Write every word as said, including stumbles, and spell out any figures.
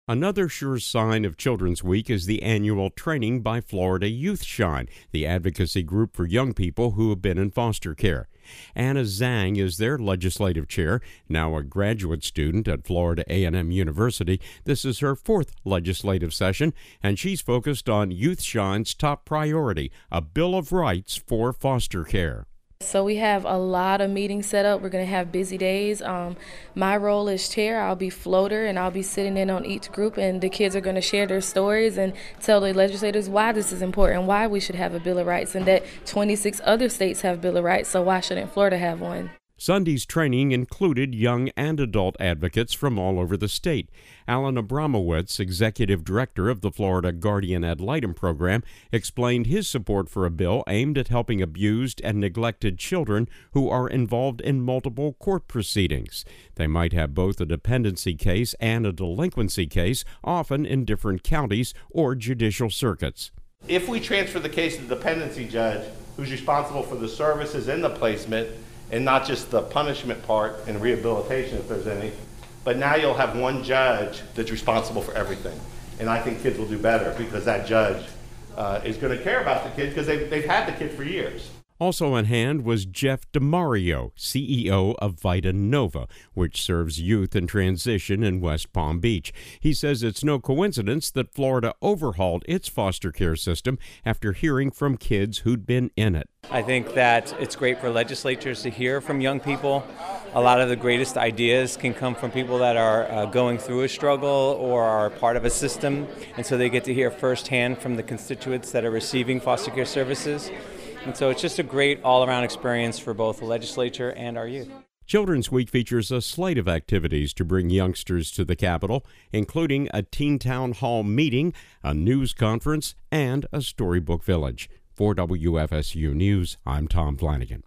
Another sure sign of Children's Week is the annual training by Florida Youth Shine, the advocacy group for young people who have been in foster care. Anna Zhang is their legislative chair, now a graduate student at Florida A and M University. This is her fourth legislative session, and she's focused on Youth Shine's top priority, a Bill of Rights for foster care. So we have a lot of meetings set up. We're going to have busy days. Um, my role as chair, I'll be floater, and I'll be sitting in on each group, and the kids are going to share their stories and tell the legislators why this is important, why we should have a Bill of Rights, and that twenty-six other states have Bill of Rights, so why shouldn't Florida have one? Sunday's training included young and adult advocates from all over the state. Alan Abramowitz, executive director of the Florida Guardian Ad Litem program, explained his support for a bill aimed at helping abused and neglected children who are involved in multiple court proceedings. They might have both a dependency case and a delinquency case, often in different counties or judicial circuits. If we transfer the case to the dependency judge, who's responsible for the services and the placement, and not just the punishment part and rehabilitation if there's any, but now you'll have one judge that's responsible for everything. And I think kids will do better because that judge uh, is going to care about the kid because they've, they've had the kid for years. Also on hand was Jeff DeMario, C E O of Vita Nova, which serves youth in transition in West Palm Beach. He says it's no coincidence that Florida overhauled its foster care system after hearing from kids who'd been in it. I think that it's great for legislatures to hear from young people. A lot of the greatest ideas can come from people that are uh, going through a struggle or are part of a system, and so they get to hear firsthand from the constituents that are receiving foster care services. And so it's just a great all-around experience for both the legislature and our youth. Children's Week features a slate of activities to bring youngsters to the Capitol, including a teen town hall meeting, a news conference, and a storybook village. For W F S U News, I'm Tom Flanagan.